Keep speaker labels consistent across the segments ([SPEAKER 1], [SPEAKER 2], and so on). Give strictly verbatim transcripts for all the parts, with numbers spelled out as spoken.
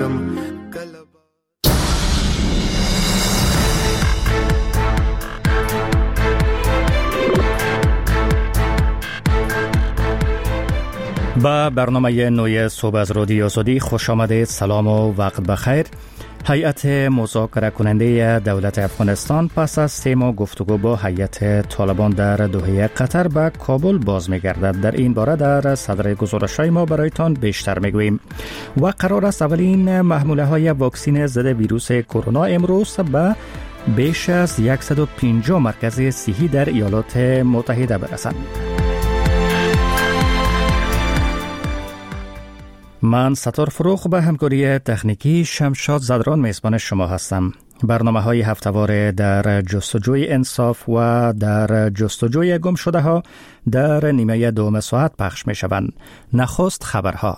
[SPEAKER 1] کیږم کله
[SPEAKER 2] با برنامه نوی صبح از رادیو آزادی خوش آمدید. سلام و وقت بخیر. هیئت مذاکره کننده دولت افغانستان پس از سه ماه گفتگو با هیئت طالبان در دوحه قطر به کابل باز می‌گردد. در این باره در صدر گزارش‌های ما برایتان بیشتر می‌گوییم. و قرار است اولین محموله های واکسن ضد ویروس کرونا امروز به بیش از صد و پنجاه مرکز صحی در ایالات متحده برسند. من ستار فروخ به همکاری تکنیکی شمشاد زدران میزبان شما هستم. برنامه های هفته‌وار در جستجوی انصاف و در جستجوی گم شده ها در نیمه دوم ساعت پخش می شوند. نخست خبرها.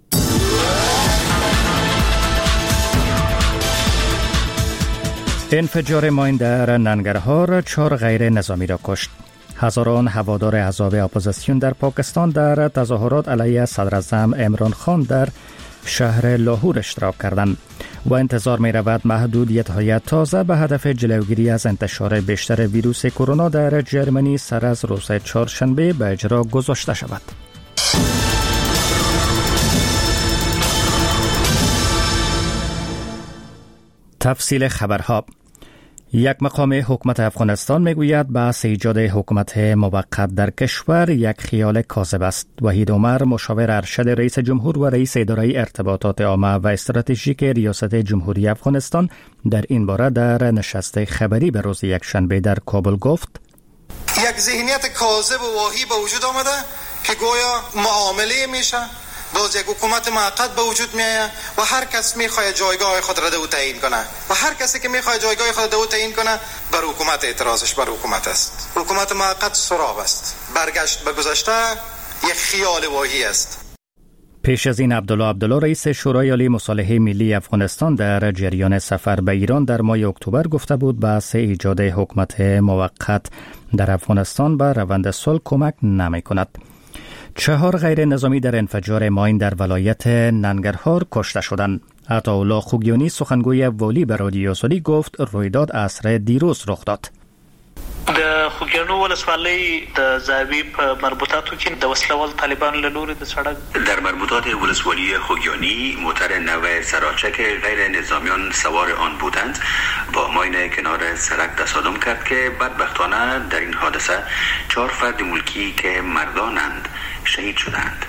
[SPEAKER 2] انفجار ماین در ننگرهار چهار غیر نظامی را کشت. هزاران هوادار احزاب اپوزیسیون در پاکستان در تظاهرات علیه صدراعظم عمران خان در شهر لاهور اشتراک کردند و انتظار می رود محدودیت‌های تازه به هدف جلوگیری از انتشار بیشتر ویروس کرونا در جرمنی سر از روز چهارشنبه به اجرا گذاشته شود. تفصیل خبرها. یک مقام حکومت افغانستان میگوید بحث ایجاد حکومت موقت در کشور یک خیال کاذب است. وحید عمر، مشاور ارشد رئیس جمهور و رئیس اداره ارتباطات عامه و استراتژیک ریاست جمهوری افغانستان در این باره در نشست خبری به روز یکشنبه در کابل گفت:
[SPEAKER 3] یک ذهنیت کاذب و واهی به وجود آمده که گویا معامله میشه، باز یک حکومت موقت به وجود میایه و هر کس میخواد جایگاه خود را دو تعیین کنه و هر کسی که میخواد جایگاه خود دو تعیین کنه بر حکومت اعتراضش بر حکومت است. حکومت موقت سراب است، برگشت به گذشته یک خیال واهی است.
[SPEAKER 2] پیش از این عبدالله عبدالله رئیس شورای عالی مصالحه ملی افغانستان در جریان سفر به ایران در ماه اکتبر گفته بود بحث ایجاد حکومت موقت در افغانستان به روند صلح کمک نمی کند. چهار غیر نظامی در انفجار ماین در ولایت ننگرهار کشته شدند. عطاالله خوگیانی سخنگوی والی به رادیو آزادی گفت رویداد عصر دیروز رخ داد.
[SPEAKER 4] د خوګیانو ولسوالۍ د زاوی په مربوطاتو کې د وسلوال طالبانو له لوري د سړک
[SPEAKER 5] در مربوطات ولسوالی خوگیانی موتر نو سراچک غیر نظامیان سوار آن بودند با ماین کنار سرک تصادم کرد که بدبختانه در این حادثه چهار فرد ملکی که مردانند شهید شدند.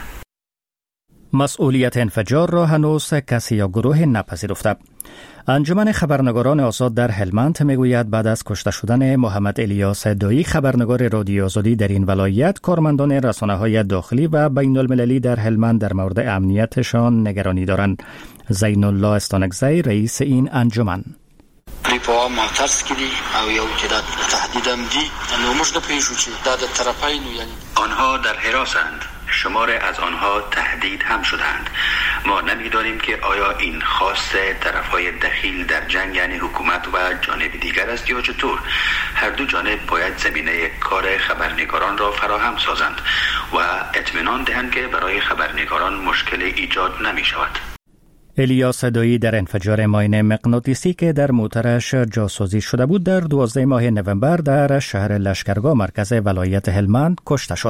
[SPEAKER 2] مسئولیت انفجار را هنوز کسی یا گروه نپذیرفته. انجمن خبرنگاران آزاد در هلمند میگوید بعد از کشته شدن محمد الیاس دایی خبرنگار رادیو آزادی در این ولایت، کارمندان رسانه‌های داخلی و بین المللی در هلمند در مورد امنیتشان نگرانی دارند. زین الله استانکزی رئیس این انجمن:
[SPEAKER 6] ریپو ما ترس کړي او یو چې د تهدید هم دي، نو موږ نه پېژو چې دا د طرفینو یعنی
[SPEAKER 5] آنها در حراسند. شمار از آنها تهدید هم شدند. ما نمی‌دانیم که آیا این خواست طرف‌های دخیل در جنگ یعنی حکومت و جانب دیگر است یا چطور. هر دو جانب باید زمینه کار خبرنگاران را فراهم سازند و اطمینان دهند که برای خبرنگاران مشکل ایجاد نمی‌شود.
[SPEAKER 2] الیاس دایی در انفجار ماین مغناطیسی که در موترش جاسازی شده بود در دوازده ماه نوامبر در شهر لشکرگاه مرکز ولایت هلمند کشته شد.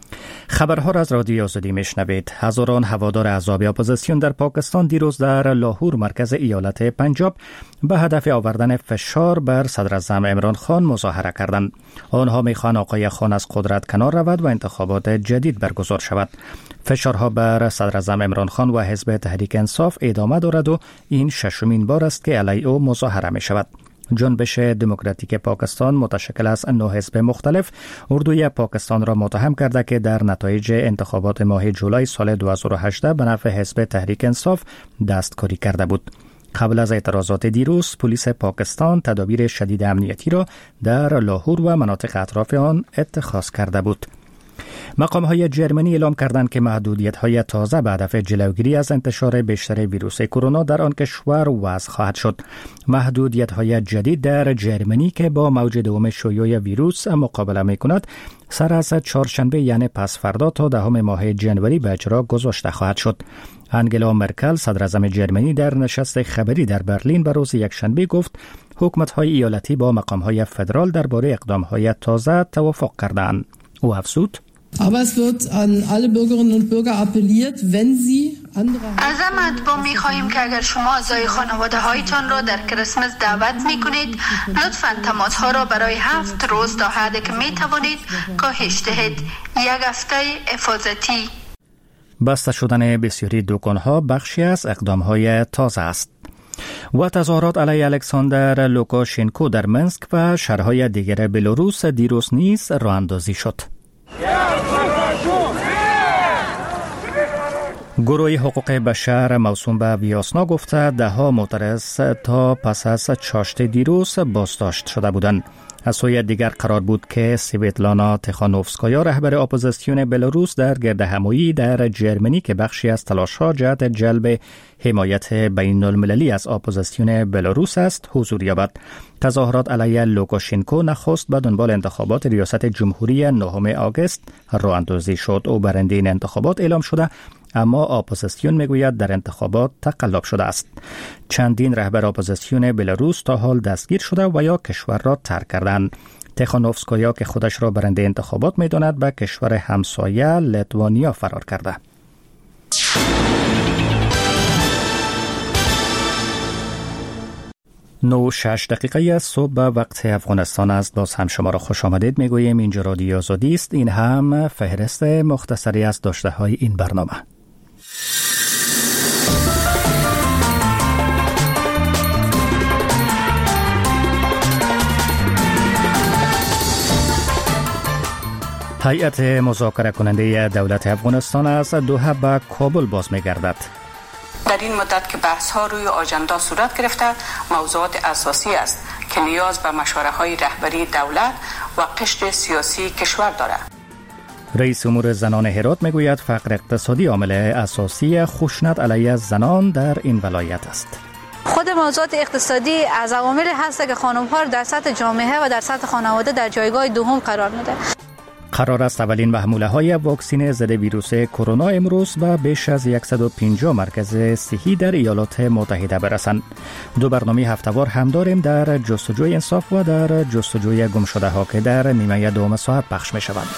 [SPEAKER 2] خبرها را از رادیو آزادی میشنوید. هزاران هوادار احزاب اپوزیسیون در پاکستان دیروز در لاهور مرکز ایالت پنجاب به هدف آوردن فشار بر صدراعظم عمران خان مظاهره کردند. آنها میخوان آقای خان از قدرت کنار رود و انتخابات جدید برگزار شود. فشارها بر صدراعظم عمران خان و حزب تحریک انصاف ادامه دارد و این ششمین بار است که علیه او مظاهره می شود. جنبش دموکراتیک پاکستان متشکل از نه حزب مختلف اردوی پاکستان را متهم کرده که در نتایج انتخابات ماه جولای سال دو هزار و هجده به نفع حزب تحریک انصاف دستکاری کرده بود. قبل از اعتراضات دیروز، پلیس پاکستان تدابیر شدید امنیتی را در لاهور و مناطق اطراف آن اتخاذ کرده بود. مقام‌های جرمنی اعلام کردند که محدودیت‌های تازه به هدف جلوگیری از انتشار بیشتر ویروس کرونا در آن کشور وضع خواهد شد. محدودیت‌های جدید در جرمنی که با موج دوم شیوع ویروس مقابله می‌کند، سر از چهارشنبه یعنی پس فردا تا دهم ماه جنوری به اجرا گذاشته خواهد شد. انگلا مرکل صدر اعظم جرمنی در نشست خبری در برلین به روز یکشنبه گفت حکومت‌های ایالتی با مقام‌های فدرال درباره اقدام‌های تازه توافق کردند. او افزود:
[SPEAKER 1] Aber es wird an alle Bürgerinnen und Bürger appelliert, wenn sie andere
[SPEAKER 7] از مردم می‌خواهیم که اگر شما اعضای خانواده‌هایتان را در کریسمس دعوت می‌کنید، لطفاً تماس‌ها را برای هفت روز تا حدی که می‌توانید کاهش دهید. یک هفته حفاظتی.
[SPEAKER 2] بسته شدن بسیاری دکان‌ها بخشی از اقدام‌های تازه است. و تظاهرات علیه الکساندر لوکاشنکو در منسک و شهرهای دیگر بلاروس دیروز نیز راه اندازی شد. گروه حقوق بشر موسوم به ویاسنا گفته ده ها معترض تا پس از چاشت دیروز بازداشت شده بودند. از سوی دیگر قرار بود که سویتلانا تخانوفسکایا رهبر اپوزیسیون بلاروس در گردهمایی در جرمنی که بخشی از تلاش‌ها جهت جلب حمایت بین المللی از اپوزیسیون بلاروس است حضور یابد. تظاهرات علیه لوکاشنکو نخست به دنبال انتخابات ریاست جمهوری نهم آگوست راه اندازی شد. او برنده این انتخابات اعلام شده، اما اپوزیسیون میگوید در انتخابات تقلب شده است. چندین رهبر اپوزیسیون بلاروس تا حال دستگیر شده و یا کشور را ترک کردند. تخانوفسکایا که خودش را برنده انتخابات میداند به کشور همسایه لیتوانیا فرار کرده. نو شش دقیقه از صبح به وقت افغانستان است. باز هم شما را خوش آمدید میگوییم. اینجا رادیو آزادی است. این هم فهرست مختصری از داشته های این برنامه. هیئت مذاکره کننده دولت افغانستان از دوحه به کابل باز می‌گردد.
[SPEAKER 8] در این مدت که بحث ها روی آژاندا صورت گرفته، موضوعات اساسی است که نیاز به مشوره های رهبری دولت و قشر سیاسی کشور دارد.
[SPEAKER 2] رئیس امور زنان هرات میگوید فقر اقتصادی عامل اساسی خشونت علیه زنان در این ولایت است.
[SPEAKER 9] خود موضوعات اقتصادی از عوامل هست که خانم‌ها در سطح جامعه و در سطح خانواده در جایگاه دوم قرار میده.
[SPEAKER 2] قرار است اولین محموله های واکسن ضد ویروس کرونا امروز به بیش از صد و پنجاه مرکز صحی در ایالات متحده برسند. دو برنامه هفته‌وار هم داریم در جستجوی انصاف و در جستجوی گمشده ها که در نیمه دوم ساعت پخش می شوند.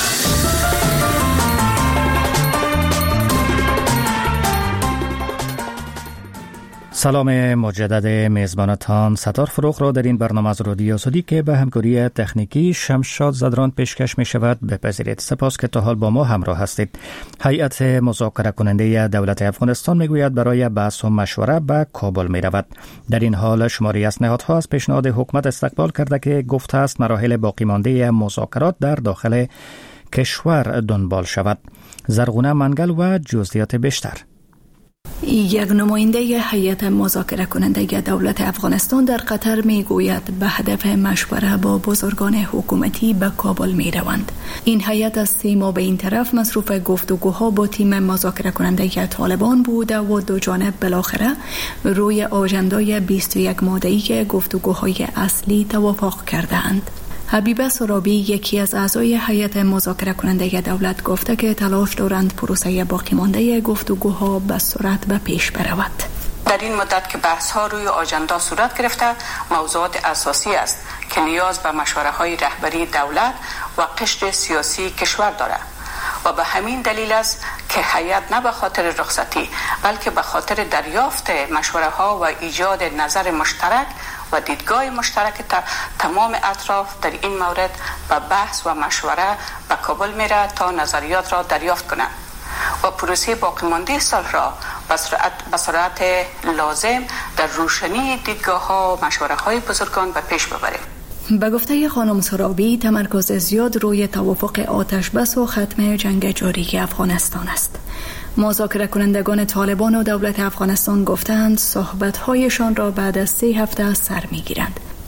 [SPEAKER 2] سلام مجدد میزبانتان ستار فروغ را در این برنامه از رادیو آزادی که به همکاری تکنیکی شمشاد زدران پیشکش می شود بپذیرید. سپاس که تا حال با ما همراه هستید. هیئت مذاکره کننده دولت افغانستان می گوید برای بحث و مشوره به کابل می رود. در این حال شماری از نهادها از پیشنهاد حکومت استقبال کرده که گفته است مراحل باقی مانده مذاکرات در داخل کشور دنبال شود. زرغونه منگل و جزئیات بیشتر.
[SPEAKER 10] یک نماینده هیئت مذاکره کننده دولت افغانستان در قطر می گوید به هدف مشوره با بزرگان حکومتی به کابل می روند. این هیئت از سه ماه به این طرف مصروف گفتگوها با تیم مذاکره کننده طالبان بوده و دو جانب بالاخره روی آژاندای بیست و یک ماده‌ای گفتگوهای اصلی توافق کردند. حبیبه سرابی یکی از اعضای هیئت مذاکره کننده دولت گفته که تلاش دارند پروسه باقی مانده گفتگوها به سرعت به پیش برود.
[SPEAKER 8] در این مدت که بحث ها روی آژاندا صورت گرفته، موضوعات اساسی است که نیاز به مشوره های رهبری دولت و قشر سیاسی کشور دارد و به همین دلیل است که هیئت نه به خاطر رخصتی بلکه به خاطر دریافت مشوره ها و ایجاد نظر مشترک و دیدگاه مشترک تمام اطراف در این مورد به بحث و مشوره به کابل میره تا نظریات را دریافت کنند و پروسه باقی مانده صلح را به سرعت, به سرعت لازم در روشنی دیدگاه ها و مشوره های بزرگان به پیش ببریم.
[SPEAKER 10] به گفته خانم سرابی تمرکز زیاد روی توافق آتش بس و ختم جنگ جاری افغانستان است. مذاکره کنندگان طالبان و دولت افغانستان گفتند صحبت‌هایشان را بعد از سه هفته سر می‌گیرند.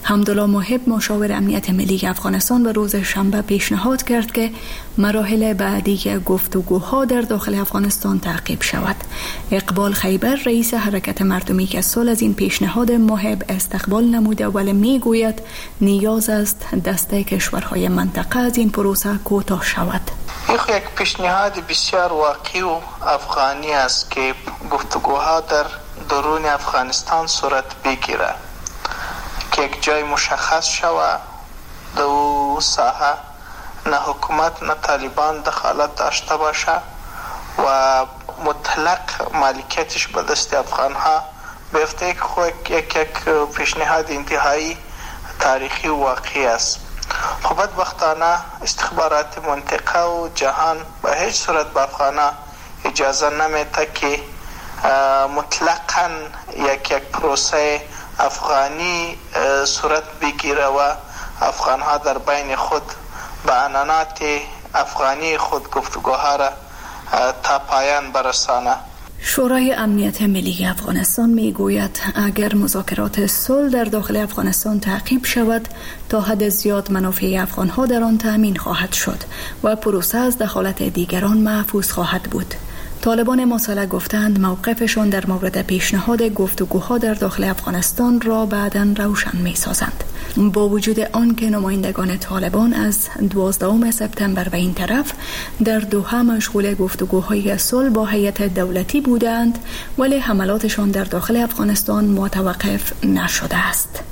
[SPEAKER 10] حمدالله محب مشاور امنیت ملی افغانستان به روز شنبه پیشنهاد کرد که مراحل بعدی گفتگوها در داخل افغانستان تعقیب شود. اقبال خیبر رئیس حرکت مردمی که صلح از این پیشنهاد محب استقبال نموده ولی میگوید نیاز است دست کشورهای منطقه از این پروسه کوتاه شود.
[SPEAKER 11] یک پیشنهاد بسیار واقعی و افغانی است که گفتگوها در درون افغانستان صورت بگیرد که یک جای مشخص شود در ساحه نه حکومت نه طالبان دخالت داشته باشه و مطلق مالکیتش به دست افغان ها بیفته که خود یک یک پیشنهاد انتهایی تاریخی و واقعی است. خب بدبختانه استخبارات منطقه و جهان به هیچ صورت به افغان ها اجازه نمیده که مطلقاً یک یک پروسه افغانی صورت بگیره و افغان ها در بین خود به عنانات افغانی خود گفتگوها را تا پایان برسانه.
[SPEAKER 10] شورای امنیت ملی افغانستان می گوید اگر مذاکرات صلح در داخل افغانستان تعقیب شود تا حد زیاد منافع افغان ها در آن تأمین خواهد شد و پروسه از دخالت دیگران محفوظ خواهد بود. طالبان مسلح گفتند موقفشان در مورد پیشنهاد گفتگوها در داخل افغانستان را بعداً روشن می سازند. با وجود آن که نمایندگان طالبان از دوازدهم سپتامبر و این طرف در دوحه مشغول گفتگوهای صلح با هیئت دولتی بودند ولی حملاتشان در داخل افغانستان متوقف نشده است.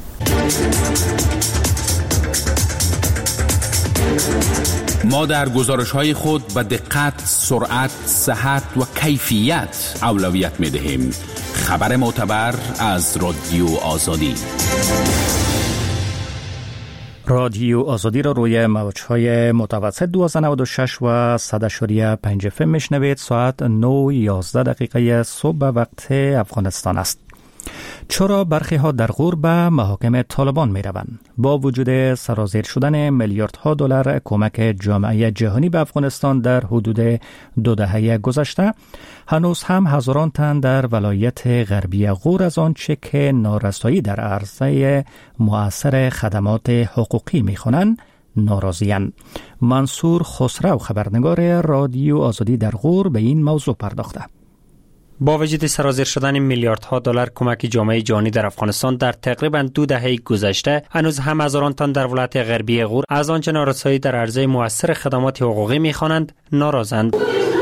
[SPEAKER 12] ما در گزارش‌های خود به دقت، سرعت، صحت و کیفیت اولویت می‌دهیم. خبر معتبر از رادیو آزادی.
[SPEAKER 2] رادیو آزادی را روی موج‌های متوسط دویست و نود و شش و صد و پنج اف ام میشنوید. ساعت نه و یازده دقیقه صبح به وقت افغانستان است. چرا برخی ها در غور به محاکم طالبان می روند؟ با وجود سرازیر شدن میلیاردها دلار کمک جامعه جهانی به افغانستان در حدود دو دهه گذشته، هنوز هم هزاران تن در ولایت غربی غور از آنچه که نارسایی در عرصه مؤثر خدمات حقوقی می خوانند ناراضی‌اند. منصور خسرو خبرنگار رادیو آزادی در غور به این موضوع پرداخته.
[SPEAKER 13] با وجود سرازیر شدن میلیاردها دلار کمک جامعه جهانی در افغانستان در تقریباً دو دهه گذشته، هنوز هم هزاران تن در ولایت غربی غور از آنچه نارسایی در عرصه مؤثر خدمات حقوقی می‌خوانند ناراضند.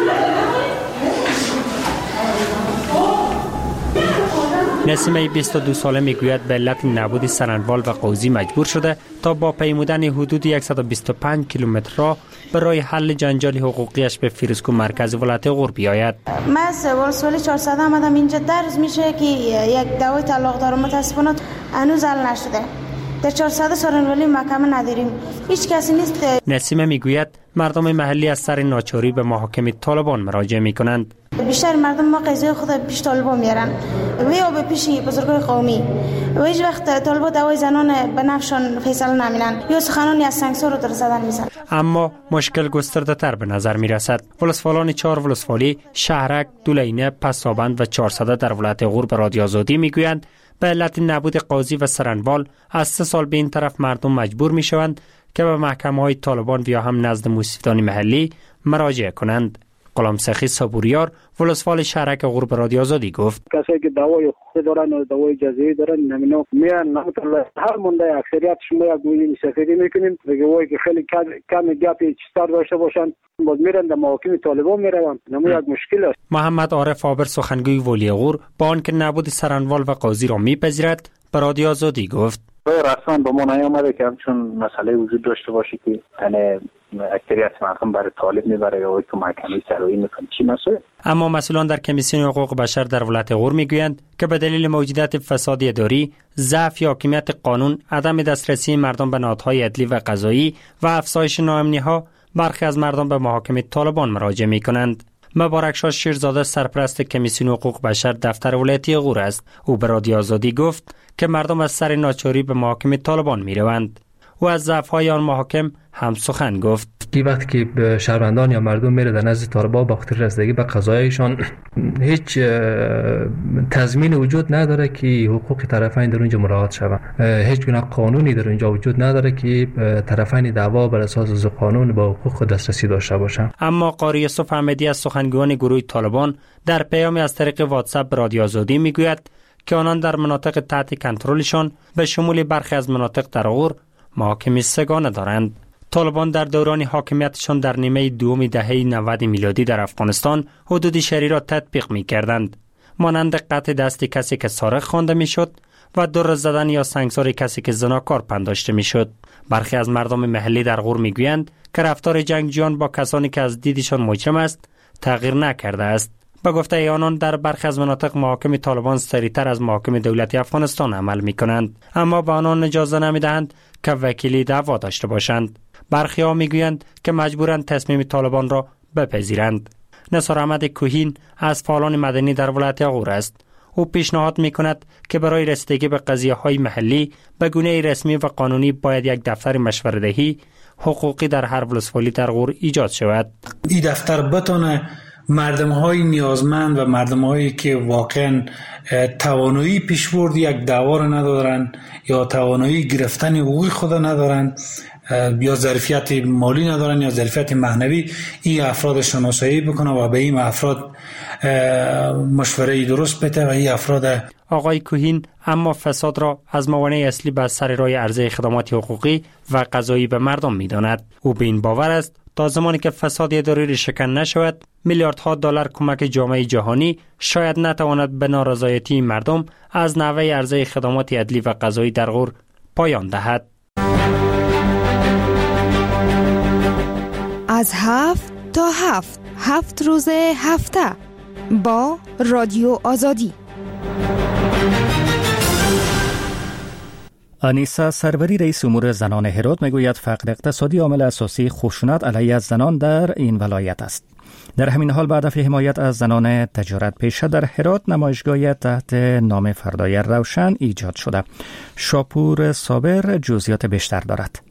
[SPEAKER 13] نسیمه بیست و دو ساله میگوید به علت نبود سرنوال و قوزی مجبور شده تا با پیمودن حدود صد و بیست و پنج کیلومتر را برای حل جنجال حقوقیش به فیروزکوه مرکز ولایت غور بیاید.
[SPEAKER 14] من سال چهارصد آمدم اینجا درس میشه که یک دعوای طلاق دارم، متاسفانه هنوز حل نشده. در چهارصد سرنوالی محکمه نداریم، هیچ کسی نیست.
[SPEAKER 13] نسیمه میگوید مردم محلی از سر ناچاری به محاکم طالبان مراجعه میکنند.
[SPEAKER 14] بیشتر مردم ما قضیه خود پیش طالبان میارن و یا به پیش بزرگای قومی و هیچ وقت طالبان دعوای زنان به نفشان فیصله نمینن یا سخنانی از سنگسار رو در زدن میزن.
[SPEAKER 13] اما مشکل گسترده تر به نظر میرسد. ولسوالان چهار ولسوالی شهرک، دولینه، پسابند و چهارصده در ولایت غور به رادیو آزادی میگویند به علت نبود قاضی و سرنوال از سه سال به این طرف مردم مجبور میشوند که به محکمه های طالبان یا هم نزد موسفیدان محلی مراجعه کنند. غلام سخی صبوریار ولسوال شهرک غور به رادیو آزادی گفت
[SPEAKER 15] کسایی که دعوای حقوقی دارن و دعوای جزایی دارن نمینا میان نمیتونه هر مونده اکثریت شما یک گویی سفیدی میکنیم دیگه وای که خیلی کم گپی چیزتر داشته باشن باز میرن در محاکم طالبان میروند. نمو یک مشکل است.
[SPEAKER 13] محمد عارف آبر سخنگوی ولی غور با آنکه نبود سرنوال و قاضی را میپذیرد به رادیو آزادی گفت
[SPEAKER 15] رسما به ما نیامده که همچون مسئله وجود داشته باشه که یعنی اکثریت مردم برای طالب میبره یا که محکمه سرایی میکنه چی مسئله.
[SPEAKER 13] اما مسئولان در کمیسیون حقوق بشر در ولایت غور میگویند که به دلیل موجودیت فساد اداری، ضعف یا حاکمیت قانون، عدم دسترسی مردم به نهادهای عدلی و قضایی و افزایش ناامنی‌ها برخی از مردم به محاکم طالبان مراجعه میکنند. مبارک شاه شیرزاده سرپرست کمیسیون حقوق بشر دفتر ولایتی غور است. او به رادیو آزادی گفت که مردم از سر ناچاری به محاکم طالبان میروند. او از ضعف‌های آن محاکم هم سخن گفت.
[SPEAKER 16] کی وقتی که شهروندان یا مردم میره در نزد طالبان با خاطر رسیدگی به قضایشان هیچ تضمین وجود نداره که حقوق طرفین در اونجا مراعات شود. هیچ گونه قانونی در اونجا وجود نداره که طرفین دعوا بر اساس قانون با حقوق دسترسی داشته باشند.
[SPEAKER 13] اما قاری یوسف احمدی از سخنگوان گروه طالبان در پیامی از طریق واتساپ به رادیو آزادی میگوید که آنان در مناطق تحت کنترلشان به شمول برخی از مناطق در غور محاکم سگانه دارند. طالبان در دوران حاکمیتشان در نیمه دوم دهه نود میلادی در افغانستان حدود شهری را تطبیق می کردند، مانند قطع دست کسی که سارق خوانده می شد و دور زدن یا سنگسار کسی که زناکار پنداشته می شد. برخی از مردم محلی در غور می گویند که رفتار جنگجویان با کسانی که از دیدشان مجرم است تغییر نکرده است. به گفته آنان در برخی از مناطق محاکم طالبان سریعتر از محاکم دولتی افغانستان عمل می کنند، اما به آنان اجازه نمی دهند که وکیلی دعوا داشته باشند. برخی ها می گویند که مجبورند تصمیم طالبان را بپذیرند. نثار احمد کوهین از فعالان مدنی در ولایت غور است. او پیشنهاد می کند که برای رسیدگی به قضیه های محلی به گونه رسمی و قانونی باید یک دفتر مشوره‌دهی حقوقی در هر ولسوالی در غور ایجاد شود.
[SPEAKER 17] این دفتر بتونه مردم های نیازمند و مردم هایی که واقعا توانایی پیشبرد یک دعوا را ندارن یا توانایی گرفتن حقوق خود ندارن یا ظرفیت مالی ندارن یا ظرفیت معنوی، این افراد شناسایی بکنه و به این افراد مشوره درست بده و این افراد.
[SPEAKER 13] آقای کوهین اما فساد را از موانع اصلی بر سر راه عرضه خدمات حقوقی و قضایی به مردم می‌داند. او به این باور است تا زمانی که فساد اداری شکن نشود، میلیاردها دلار کمک جامعه جهانی شاید نتواند به نارضایتی مردم از نحوه عرضه خدمات عدلی و قضایی در غور پایان دهد.
[SPEAKER 18] از هفت تا هفت هفت روز هفته با رادیو آزادی.
[SPEAKER 2] آنیسا سروری رئیس امور زنان هرات میگوید فقر اقتصادی عامل اساسی خشونت علیه زنان در این ولایت است. در همین حال به هدف حمایت از زنان تجارت پیشه در هرات نمایشگاهی تحت نام فردای روشن ایجاد شده. شاپور صابر جزئیات بیشتر دارد.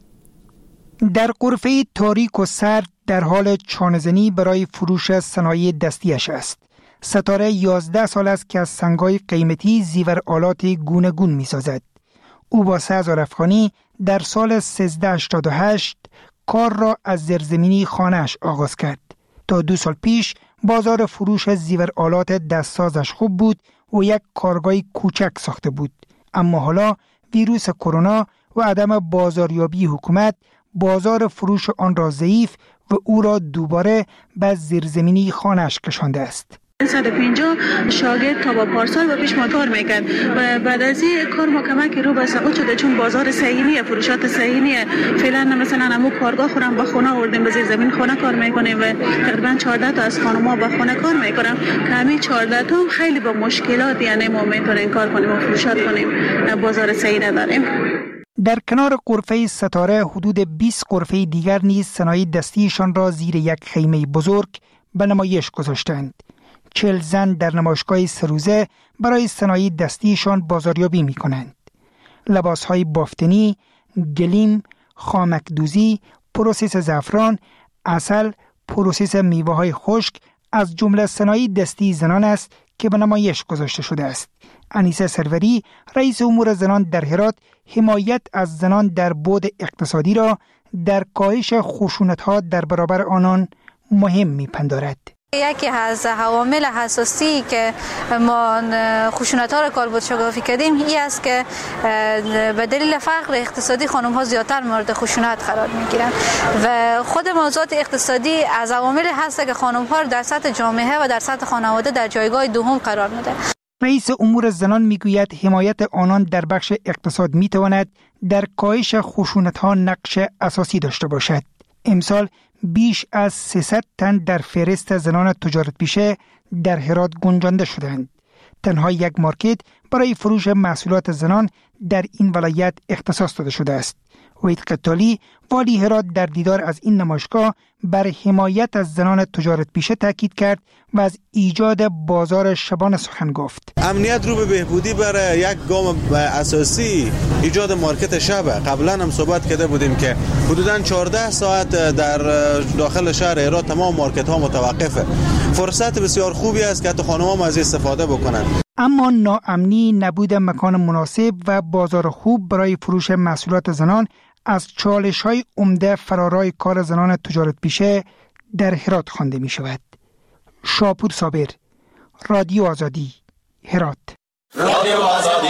[SPEAKER 19] در غرفه تاریک و سرد در حال چانه‌زنی برای فروش صنایع دستیش است. ستاره یازده سال است که از سنگ‌های قیمتی زیور آلات گونه گون می سازد. او با سه هزار افغانی در سال سیزده هشتاد و هشت کار را از زیرزمینی خانه‌اش آغاز کرد. تا دو سال پیش بازار فروش زیور آلات دستسازش خوب بود و یک کارگاه کوچک ساخته بود. اما حالا ویروس کرونا و عدم بازاریابی حکومت بازار فروش آن را ضعیف و او را دوباره به زیرزمینی خانه‌اش کشانده است.
[SPEAKER 20] صد و پنجاه شاگرد تا با پارسال با پیش ما کار میکرد و بعد از این کار ما کمک رو به سقوط شده، چون بازار صحیحیه، فروشات صحیحیه. فعلا مثلا همو کارگاه خورم با خونه آوردیم، به زیر زمین خونه کار میکنیم و تقریبا چهارده تا از خانم‌ها با خونه کار میکنن که همین چهارده تا خیلی با مشکلات، یعنی ما میتونیم کار کنیم و فروشات کنیم، بازار صحیح نداریم.
[SPEAKER 19] در کنار غرفه ستاره حدود بیست غرفه دیگر نیز صنایع دستیشان را زیر یک خیمه بزرگ به نمایش گذاشتند. چهل زن در نمایشگاه سه روزه برای صنایع دستیشان بازاریابی می کنند. لباسهای بافتنی، گلیم، خامکدوزی، پروسس زعفران، عسل، پروسس میوه های خشک از جمله صنایع دستی زنان است که به نمایش گذاشته شده است. آنیسا سروری رئیس امور زنان در هرات حمایت از زنان در بعد اقتصادی را در کاهش خشونت‌ها در برابر آنان مهم می‌پندارد.
[SPEAKER 9] یکی از عوامل اساسی که ما خشونت‌ها را کالبد شکافی کردیم این است که به دلیل فقر اقتصادی خانم‌ها زیادتر مورد خشونت قرار می‌گیرند و خود موضوعات اقتصادی از عوامل هست که خانم‌ها در سطح جامعه و در سطح خانواده در جایگاه دوم قرار میده.
[SPEAKER 19] رئیس امور زنان میگوید حمایت آنان در بخش اقتصاد میتواند در کاهش خشونت‌ها نقش اساسی داشته باشد. امسال بیش از سیصد تن در فهرست زنان تجارت پیشه در هرات گنجانده شدند. تنها یک مارکت برای فروش محصولات زنان در این ولایت اختصاص داده شده است. وحید قتالی والی هرات در دیدار از این نمایشگاه بر حمایت از زنان تجارت پیشه تاکید کرد و از ایجاد بازار شبانه سخن گفت.
[SPEAKER 21] امنیت رو به بهبودی برای یک گام اساسی ایجاد مارکت شب. قبلا هم صحبت کرده بودیم که حدوداً چهارده ساعت در داخل شهر هرات تمام مارکت ها متوقفه. فرصت بسیار خوبی است که حتی خانم‌ها از استفاده بکنن.
[SPEAKER 19] اما ناامنی، نبود مکان مناسب و بازار خوب برای فروش محصولات زنان از چالش‌های عمده فرارای کار زنان تجارت پیشه در هرات خوانده می شود. شاپور صابر، رادیو آزادی، هرات. رادیو آزادی.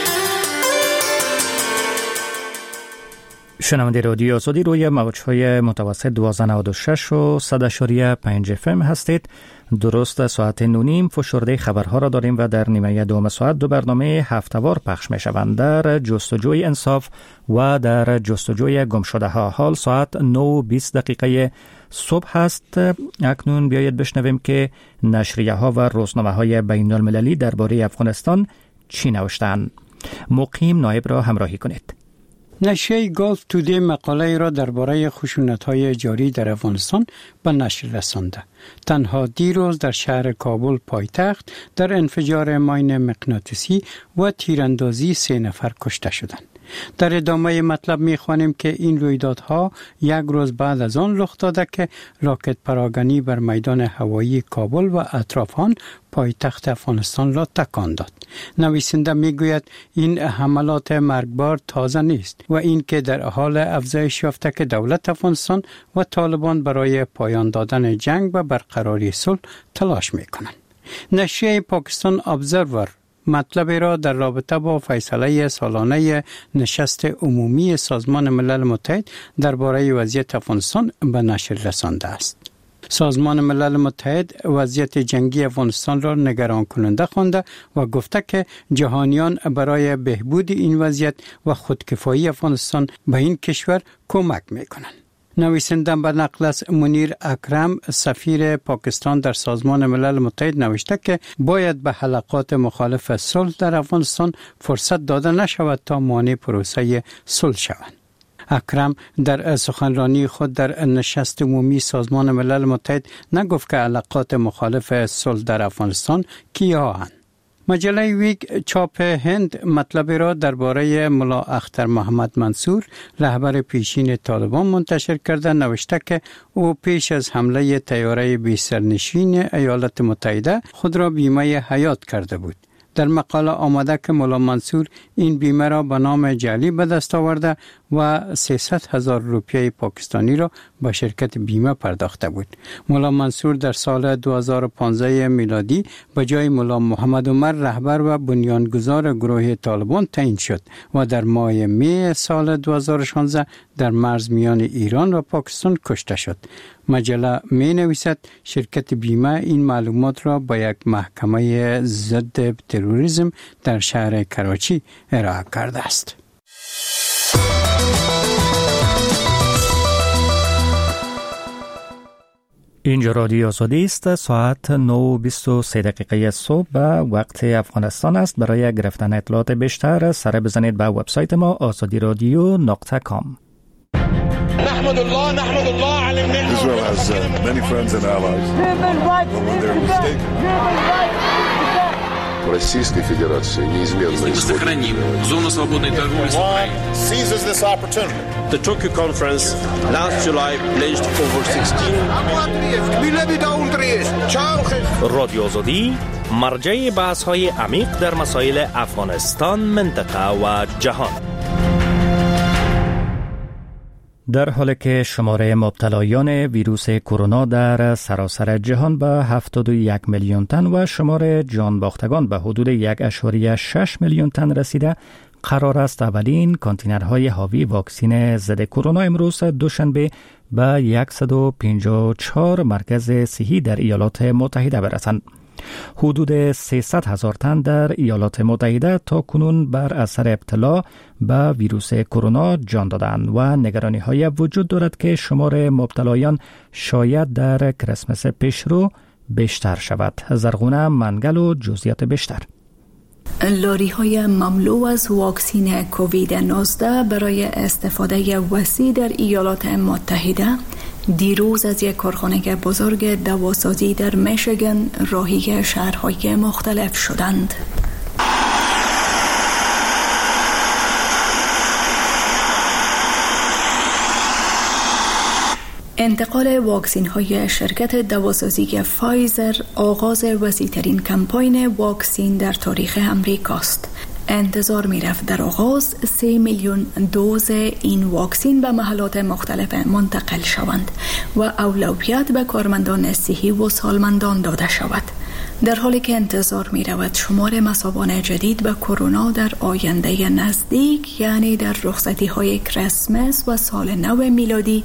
[SPEAKER 2] شنونده رادیو آزادی روی موج‌های متوسط دوازده نود و شش و صد اشاری پنج اف ام هستید. درست ساعت نونیم فشرده خبرها را داریم و در نیمه دوم ساعت دو برنامه هفته‌وار پخش می شوند. در جستجوی انصاف و در جستجوی گمشده ها. حال ساعت نه و بیست دقیقه صبح هست. اکنون بیایید بشنویم که نشریه ها و روزنامه های بین المللی درباره افغانستان چی نوشتند. مقیم نایب را همراهی کنید.
[SPEAKER 22] نشریه گالف تودی مقاله را درباره خشونت‌های جاری در افغانستان به نشر رسانده. تنها دیروز در شهر کابل پایتخت در انفجار ماین مغناطیسی و تیراندازی سه نفر کشته شدند. در ادامه مطلب می‌خوانیم که این رویدادها یک روز بعد از آن رخ داده که راکت پراگنی بر میدان هوایی کابل و اطراف آن پایتخت افغانستان را تکان داد. نویسنده میگوید این حملات مرگبار تازه نیست و این که در حال افزایش یافته که دولت افغانستان و طالبان برای پایان دادن جنگ و برقراری صلح تلاش میکنند. نشریه پاکستان ابزرور مطلب را در رابطه با فیصله سالانه نشست عمومی سازمان ملل متحد درباره وضعیت افغانستان به نشر رسانده است. سازمان ملل متحد وضعیت جنگی افغانستان را نگران کننده خوانده و گفته که جهانیان برای بهبود این وضعیت و خودکفایی افغانستان به این کشور کمک میکنند. نویسنده به نقل از منیر اکرم سفیر پاکستان در سازمان ملل متحد نوشته که باید به حلقات مخالف صلح در افغانستان فرصت داده نشود تا مانع پروسه صلح شوند. اکرم در سخنرانی خود در نشست عمومی سازمان ملل متحد نگفت که حلقات مخالف صلح در افغانستان کیاهند. مجله ویک چاپ هند مطلب را درباره ملا اختر محمد منصور رهبر پیشین طالبان منتشر کرده نوشته که او پیش از حمله طیاره بی سرنشین ایالات متحده خود را بیمه حیات کرده بود. در مقاله آمده که ملا منصور این بیمه را به نام جعلی به دست آورده و سیصد هزار روپیه پاکستانی را به شرکت بیمه پرداخته بود. ملا منصور در سال دو هزار و پانزده میلادی به جای ملا محمد عمر رهبر و بنیانگذار گروه طالبان تعیین شد و در ماه می سال دو هزار و شانزده در مرز میان ایران و پاکستان کشته شد. مجله می نویسد شرکت بیمه این معلومات را با یک محکمه ضد تروریسم در شهر کراچی ارائه کرده است.
[SPEAKER 2] اینجا رادیو آزادی است. ساعت نه و بیست و سه دقیقه صبح و وقت افغانستان است. برای گرفتن اطلاعات بیشتر سر بزنید به وبسایت ما آزادی رادیو نقطه کام.
[SPEAKER 23] نحمد الله نحمد الله على النعمة. Israel has uh, many friends and allies. But when they're mistaken.
[SPEAKER 24] Российской Федерации неизменно исходит.
[SPEAKER 23] Сохраним зону свободной торговли с Украиной. Seizes this opportunity. The Tokyo conference last July pledged over sixteen.
[SPEAKER 25] رادیو آزادی مرجع بحث‌های عمیق در مسائل افغانستان، منطقه و جهان.
[SPEAKER 2] در حالی که شماره مبتلایان ویروس کرونا در سراسر جهان به هفتاد و یک میلیون تن و شماره جان باختگان به حدود یک اشاری شش میلیون تن رسیده، قرار است اولین کانتینرهای حاوی واکسن ضد کرونا امروز دوشنبه به صد و پنجاه و چهار مرکز صحی در ایالات متحده برسند. حدود سیصد هزار تن در ایالات متحده تا کنون بر اثر ابتلا به ویروس کرونا جان دادند و نگرانی های وجود دارد که شمار مبتلایان شاید در کریسمس پیشرو بیشتر شود. زرغونه منگل و جزئیات بیشتر.
[SPEAKER 10] لاری های مملو از واکسین کووید نوزده برای استفاده وسیع در ایالات متحده دیروز از یک کارخانه بزرگ دواسازی در میشیگان راهی شهرهای مختلف شدند. انتقال واکسین های شرکت دواسازی فایزر آغاز وسیع‌ترین کمپاین واکسین در تاریخ امریکاست. انتظار می رفت در آغاز سه میلیون دوز این واکسین به محلات مختلف منتقل شوند و اولویت به کارمندان صحی و سالمندان داده شود، در حالی که انتظار می رود شمار مصابان جدید به کرونا در آینده نزدیک، یعنی در رخصتی های کریسمس و سال نو میلادی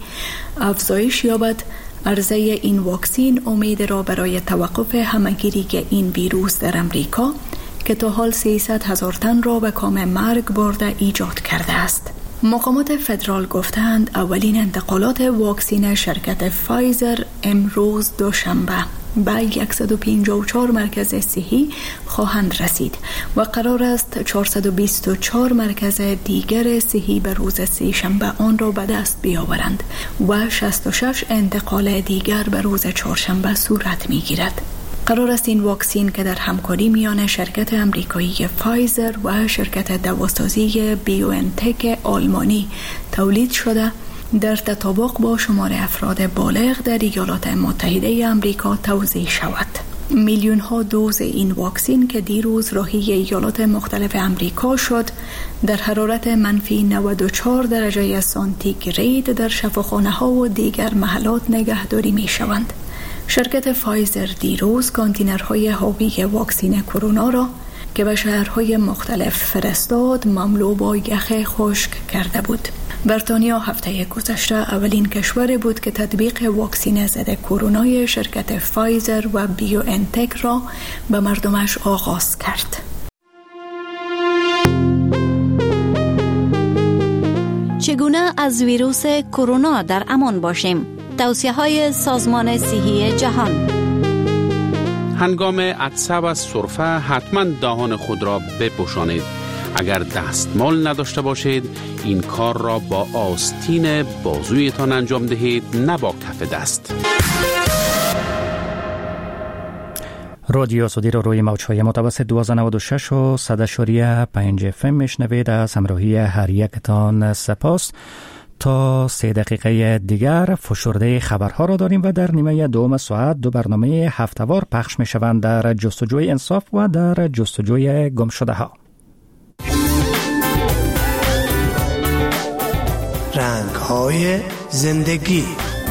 [SPEAKER 10] افزایش یابد. عرضه این واکسین امید را برای توقف همهگیری این ویروس در امریکا که تا حال سیصد هزار تن را به کام مرگ برده ایجاد کرده است. مقامات فدرال گفتند اولین انتقالات واکسین شرکت فایزر امروز دوشنبه به صد و پنجاه و چهار مرکز صحی خواهند رسید و قرار است چهارصد و بیست و چهار مرکز دیگر صحی به روز سه‌شنبه آن را به دست بیاورند و شصت و شش انتقال دیگر به روز چهارشنبه صورت می‌گیرد. قرار است این واکسین که در همکاری میان شرکت امریکایی فایزر و شرکت دواسازی بیوانتک آلمانی تولید شده در تطابق با شمار افراد بالغ در ایالات متحده آمریکا توزیع شود. میلیون ها دوز این واکسین که دیروز راهی ایالات مختلف آمریکا شد در حرارت منفی نود و چهار درجه سانتیگراد در شفاخانه ها و دیگر محلات نگهداری می شوند. شرکت فایزر دیروز کانتینرهای حاوی واکسین کرونا را که به شهرهای مختلف فرستاد مملو با یخ خشک کرده بود. بریتانیا هفته گذشته اولین کشور بود که تطبیق واکسین ضد کرونا شرکت فایزر و بیوانتک را به مردمش آغاز کرد.
[SPEAKER 1] چگونه از ویروس کرونا در امان باشیم؟ توصیه‌های سازمان صحی جهان.
[SPEAKER 12] هنگام عطسه و سرفه حتما دهان خود را بپوشانید. اگر دستمال نداشته باشید این کار را با آستین بازویتان انجام دهید، نه با کف دست.
[SPEAKER 2] رادیو آزادی را روی موج‌های متوسط دویست و نود و شش و صد و پنج اف ام میشنوید. از همراهی هر یکتان سپاس. تا سه دقیقه دیگر فشرده خبرها را داریم و در نیمه دوم ساعت دو برنامه هفته‌وار پخش می شوند در جستجوی انصاف و در جستجوی گم شده ها.
[SPEAKER 3] رنگ های زندگی.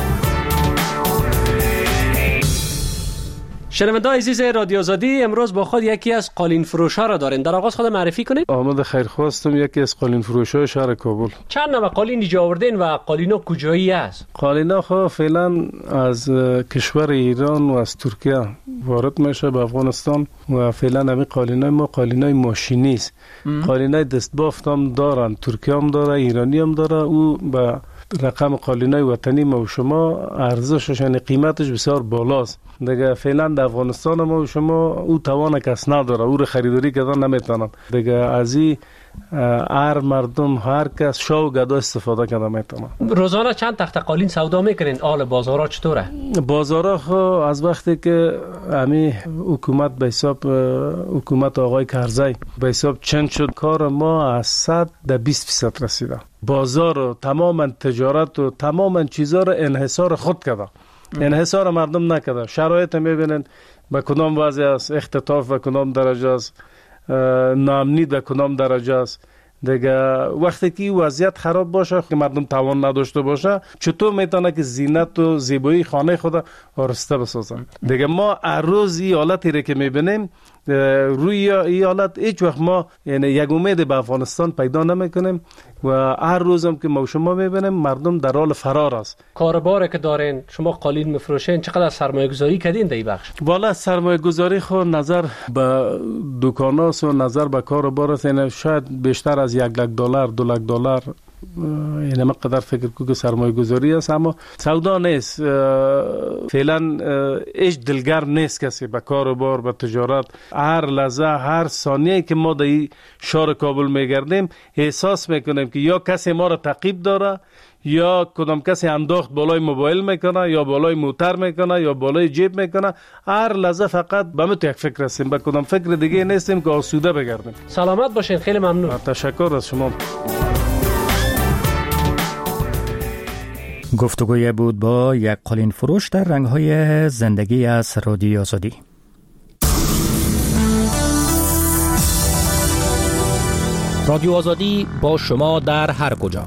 [SPEAKER 4] شنونده‌های عزیز رادیو آزادی، امروز با خود یکی از قالین فروش‌ها را دارین. در آغاز خود معرفی کنید.
[SPEAKER 5] احمد خیرخواستم، یکی از قالین فروش‌های شهر کابل.
[SPEAKER 4] چند نوع قالین اینجا آوردین و قالینا کجایی است؟
[SPEAKER 5] قالینا خو فعلا از کشور ایران و از ترکیه وارد میشه به افغانستان و فعلا همین قالینای ما قالینای ماشینی است. قالینای دستبافت هم دارن، ترکیه هم داره، ایرانی هم داره. او به رقم قالینای وطنی ما و شما ارزشش یعنی قیمتش بسیار بالاست. دیگه فعلا در افغانستان ما و شما او توان کس نداره، او رو خریداری کردن نمیتونن. دیگه از این هر مردم هر کس شاو گدا استفاده کنه میتونه.
[SPEAKER 4] روزانه چند تخت قالین سودا میکنین؟ حال بازارا چطوره؟
[SPEAKER 5] بازارا خو از وقتی که همین حکومت به حساب حکومت آقای کرزی به حساب چند شد، کار ما از صد تا بیست درصد رسیده. بازار و تماما تجارت و تماما چیزا رو انحصار خود کرده، انحصار مردم نکرده. شرایط میبینن به کدام وضع است، اختطاف به کدام درجه است، ناامنی به کدام درجه است. دیگه وقتی که وضعیت خراب باشه که مردم توان نداشته باشه، چطور میتونه که زینت و زیبایی خانه خود آراسته بسازه؟ دیگه ما هر روز این حالتی رو که میبینیم روی این حالت هیچ وقت ما یعنی یک امید به افغانستان پیدا نمیکنیم و هر روزم که ما شما میبینیم مردم در حال فرار است.
[SPEAKER 4] کارباری که دارین شما قالین میفروشین، چقدر سرمایه گذاری کردین در این بخش؟
[SPEAKER 5] والا سرمایه گذاری خود نظر به دکاناست و نظر به کاربار است، یعنی شاید بیشتر از یک لک دلار دو لک دلار این مقدار فکر کو که سرمایه گذاری است، اما سودا نیست. فعلا هیچ دلگرم نیست کسی به کار و بار به تجارت. هر لحظه هر ثانیه که ما در شهر کابل میگردیم احساس میکنیم که یا کسی ما را تعقیب داره، یا کدام کسی انداخت بالای موبایل میکنه، یا بالای موتر میکنه، یا بالای جیب میکنه. هر لحظه فقط به مت یک فکر هستیم، به کدام فکر دیگه نیستیم که آسوده بگردیم.
[SPEAKER 4] سلامت باشین، خیلی ممنون.
[SPEAKER 5] تشکر از شما.
[SPEAKER 2] گفتگوی بود با یک قالین فروش در رنگ‌های زندگی از رادیو آزادی.
[SPEAKER 25] رادیو آزادی با شما در هر کجا.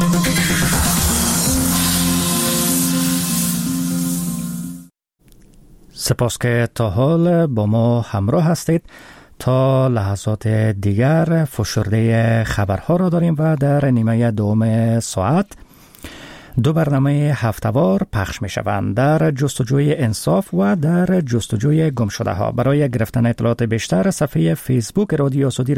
[SPEAKER 2] سپاس که تا حال با ما همراه هستید. تا لحظات دیگر فشرده خبرها را داریم و در نیمه دوم ساعت دو برنامه هفته‌وار پخش می شوند در جستجوی انصاف و در جستجوی گم شده ها. برای گرفتن اطلاعات بیشتر صفحه فیسبوک رادیو آزادی